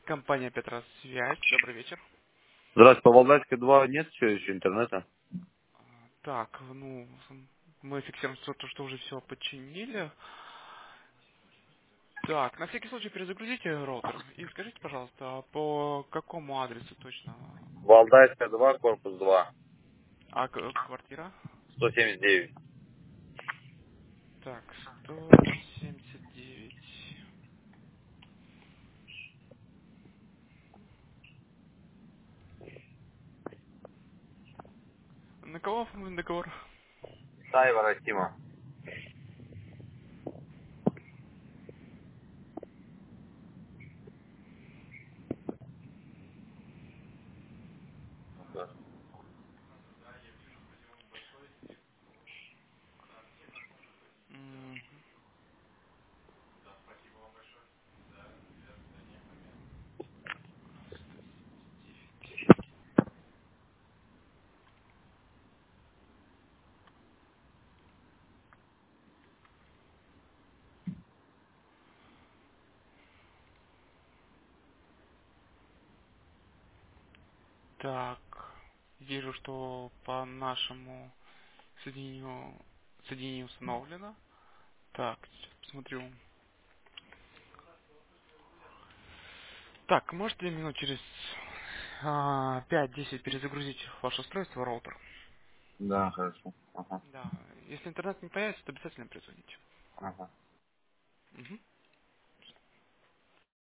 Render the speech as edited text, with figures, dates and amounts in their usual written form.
Компания Петросвязь. Добрый вечер. Здравствуйте, по Валдайской 2 нет еще интернета? Так, мы фиксируем то, что уже все починили. Так, на всякий случай перезагрузите роутер и скажите, пожалуйста, по какому адресу точно? Валдайская 2, корпус 2, Квартира? 179. Так, 179. На кого оформлен договор? Саева Растима. М, 179. Так, вижу, что по нашему соединению установлено. Так, сейчас посмотрю. Так, можете минут через 5-10 перезагрузить ваше устройство, роутер? Да, хорошо. Ага. Да. Если интернет не появится, то обязательно перезвоните. Ага. Мгм.